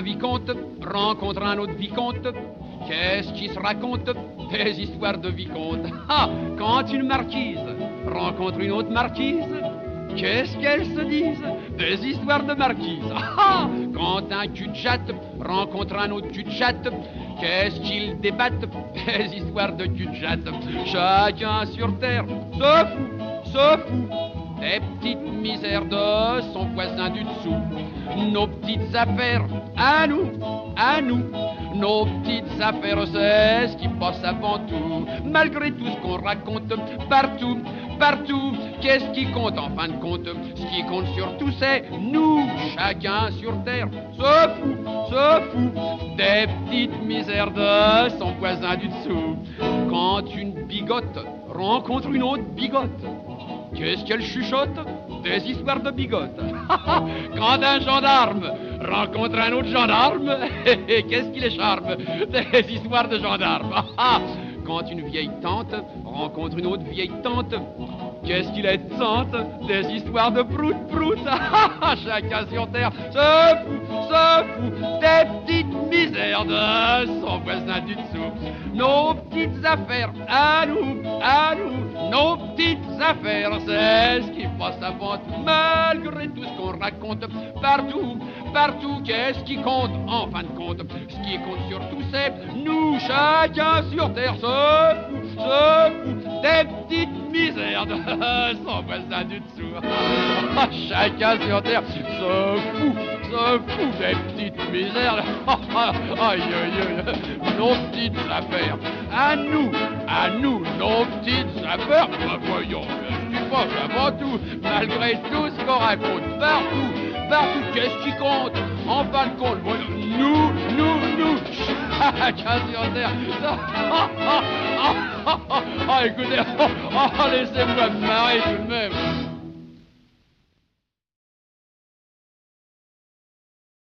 un vicomte rencontre un autre vicomte. Qu'est-ce qui se raconte? Des histoires de vicomte. Ah, quand une marquise rencontre une autre marquise, qu'est-ce qu'elles se disent? Des histoires de marquise. Ah, quand un cul-de-jatte rencontre un autre cul-de-jatte, qu'est-ce qu'ils débattent? Des histoires de cul-de-jatte. Chacun sur terre se fout des petites misères de son voisin du dessous. Nos petites affaires, à nous, nos petites affaires, c'est ce qui passe avant tout. Malgré tout ce qu'on raconte partout, qu'est-ce qui compte en fin de compte? Ce qui compte surtout, c'est nous, chacun sur terre, se fout des petites misères de son voisin du dessous. Quand une bigote rencontre une autre bigote, qu'est-ce qu'elle chuchote? Des histoires de bigote. Quand un gendarme rencontre un autre gendarme, qu'est-ce qui les charme? Des histoires de gendarme. Quand une vieille tante rencontre une autre vieille tante, qu'est-ce qu'il est tante? Des histoires de prout. Chacun sur terre se fout des petites misères de son voisin du dessous. Nos petites affaires, à nous, nos petites affaires, c'est ce qui passe avant tout. Malgré tout ce qu'on raconte partout, qu'est-ce qui compte en fin de compte? Ce qui compte surtout, c'est nous, chacun sur terre se fout des petites misères de son voisin du dessous. Chacun sur terre se fout des petites misères. Aïe, nos petites affaires. À nous, nos petites affaires. Voyons, ce qui passe avant tout, malgré tout ce qu'on raconte partout, qu'est-ce qui compte? En fin de compte, nous, chacun sur terre. Écoutez, laissez-moi me marrer tout de même.